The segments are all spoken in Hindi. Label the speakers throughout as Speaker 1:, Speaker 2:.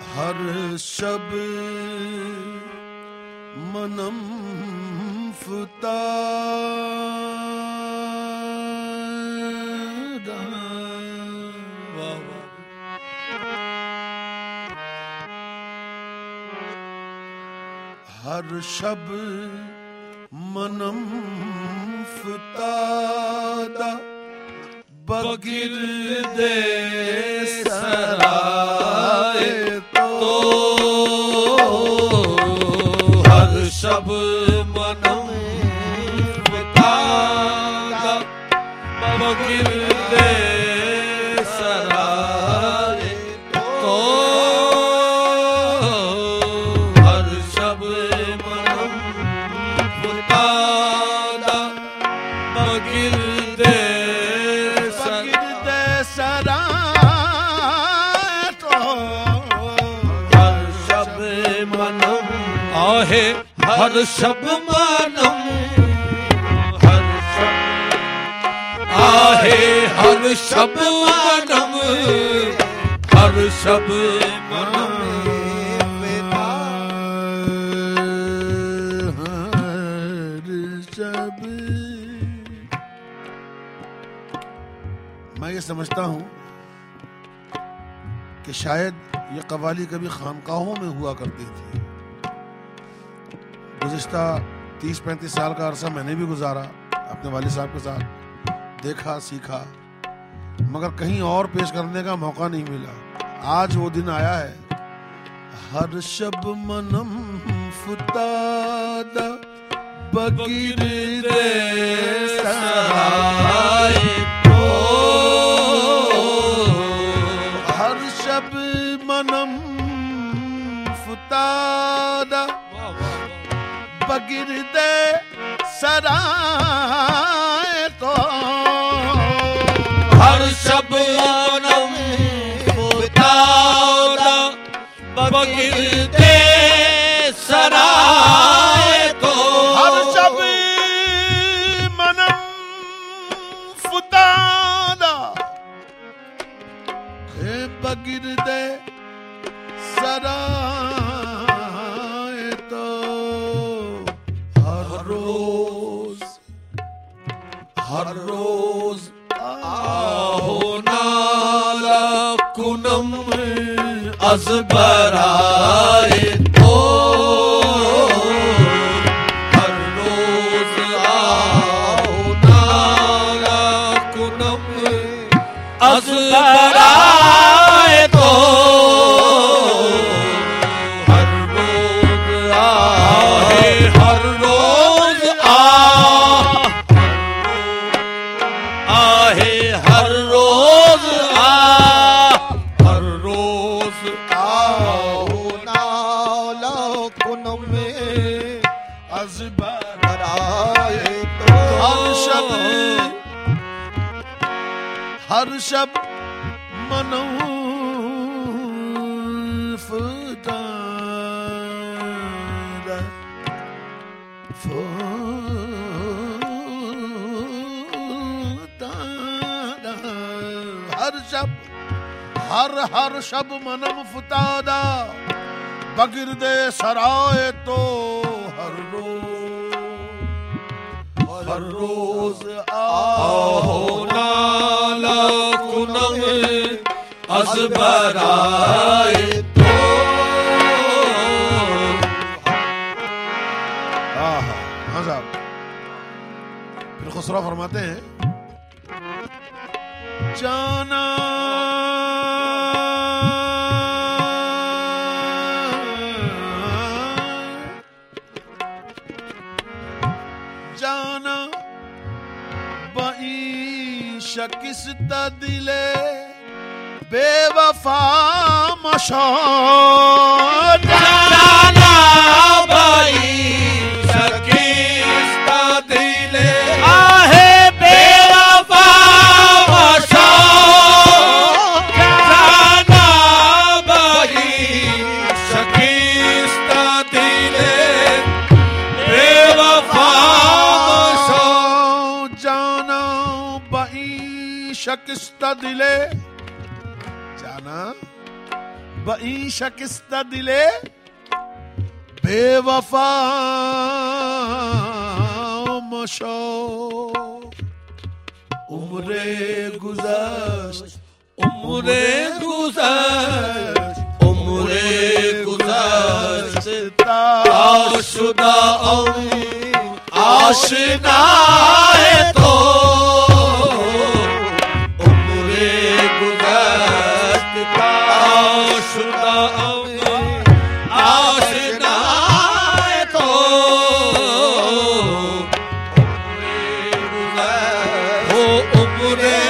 Speaker 1: हर शब मनम फुतादा। हर शब मनम फुतादा बगिरदे सराय तो। हर शब मनम फुतादा बगिरदे सराय तो। हर शब मनम फुतादा बगिरदे आहे हर शब मनम। हर शब आहे हर शब मनम। हर शब मनम हर शब। मैं ये समझता हूं कि शायद ये कव्वाली कभी खानकाहों में हुआ करती थी। गुज़िश्ता 30-35 साल का अरसा मैंने भी गुजारा अपने वालिद साहब के साथ, देखा सीखा, मगर कहीं और पेश करने का मौका नहीं मिला। आज वो दिन आया है। हर शब मनम फुतादा बगिरदे सराय तो। हर शब मनम फुतादा बगिरदे सराय तो। हर शब मनम फुतादा बगिरदे सराय तो। हर शब मनम फुतादा बगिरदे सराय तो। हर रोज आहो नाला कुनम अज बराए तो। हर रोज आओ नाला कुनम अज बराए तो। हर रोज आहे हर रोज आहे हर रोज हर रोज आओ नाला कुनम अज बराए तो। हर शब मनम फुतादा हर शब हर शब मनम फुतादा बगिरदे सराय तो। हर रोज आओ नाला कुनम अज बराए तो। हाँ साहब। फिर खुसरा फरमाते हैं जाना जाना बई शकिस्ता दिले बेवफा मशो। जाना बई शकिस्ता दिले आहे बेवफा मशो। जाना बई शकिस्ता दिले बेवफा मशो। जाना बई शकिस्ता दिले जाना बई शकिस्त दिले बेवफा मशो उम्रे गुज़श्त
Speaker 2: उम्रे गुज़श्त उम्रे गुज़श्त आशुदा आशना है तो उम्रे गुज़श्त आशुदा आशना है तो उम्रे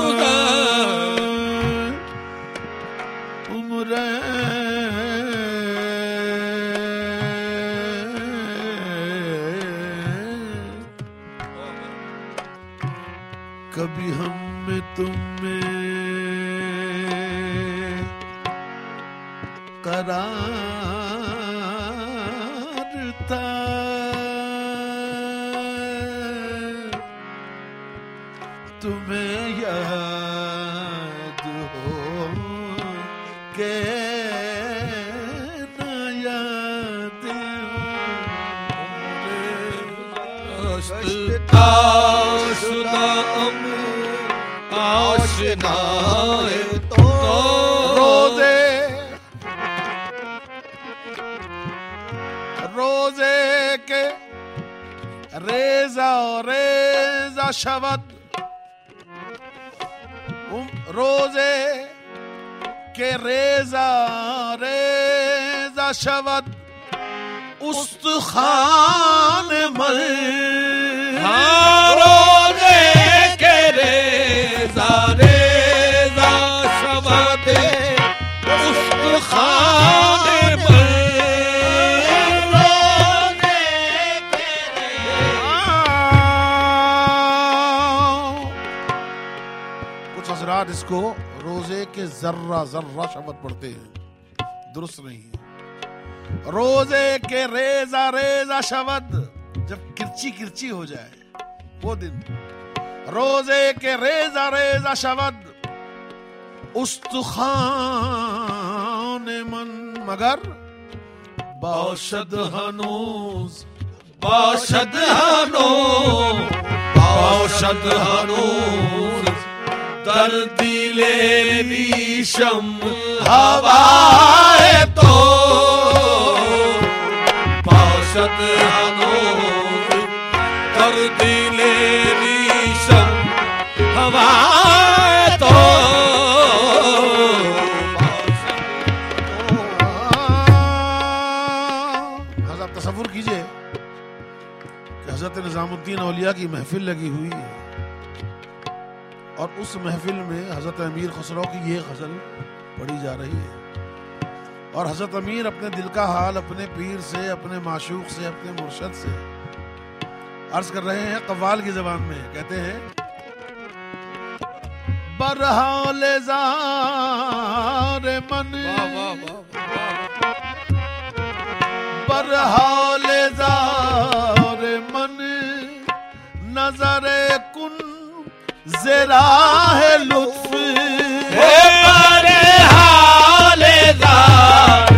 Speaker 1: कभी हम में तुम में करार था, तुम्हें याद हो के न याद
Speaker 2: आशना है तो
Speaker 1: रोजे के रेजा रेजा शब्द रोजे के रेजा रेजा शब्द उस्तखान मल
Speaker 2: रोजे के रेजा रेजा शब्द उस्तखान मल
Speaker 1: इसको रोजे के जर्रा जर्रा शब्द पढ़ते हैं, दुरुस्त नहीं है। रोजे के रेजा रेजा शब्द जब किरची किरची हो जाए वो दिन, रोजे के रेजा रेजा शब्द उस्तखान मन मगर बाशद हनूज
Speaker 2: बाशद हनूज बाशद हनूज दर दिले रीशम हवाए तो बाशद हनूज दर दिले रीशम हवाए तो
Speaker 1: आप तसव्वुर कीजिए कि हजरत निजामुद्दीन औलिया की महफिल लगी हुई है और उस महफिल में हजरत अमीर खुसरो की ये गजल पढ़ी जा रही है और हजरत अमीर अपने दिल का हाल अपने पीर से, अपने माशूक से, अपने मुर्शद से अर्ज कर रहे हैं कव्वाल की जबान में। कहते हैं बरहाल ज़ार मन बरहाल ज़ार मन नजरे कुन ज़रा है लुत्फ
Speaker 2: बरहाल ज़ार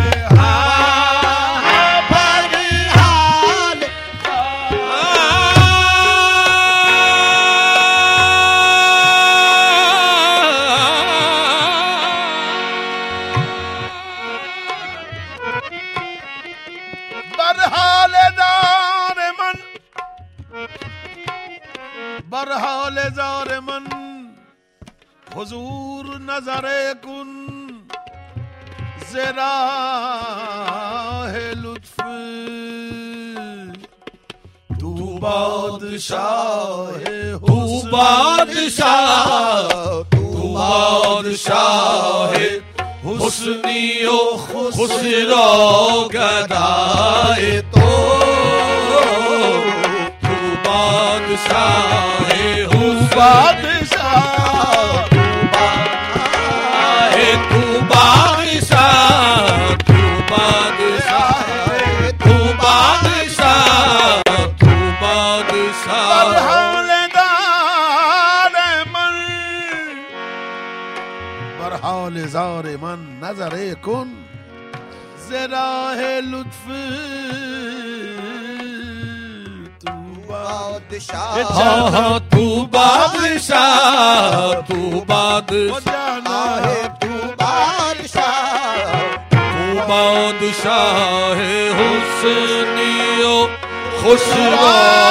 Speaker 1: बरहाल ज़ार मन हुजूर नजरे कुन ज़रा है लुत्फ तू बादशाह
Speaker 2: तू बादशाह तू बादशाह हुस्नियो खुसरो गदाए तो तू बादशाह
Speaker 1: बादशाह
Speaker 2: तू बादशाह तू बादशाह तू बादशाह तू बादशाह
Speaker 1: बरहाल ज़ार मन बरहाल ज़ार मन नजरे कुन जरा है लुत्फ तू
Speaker 2: बादशाह, हाँ तू बादशाह, तू बादशाह है, तू बादशाह, तू बादशाह है हुस्नियो खुशरा।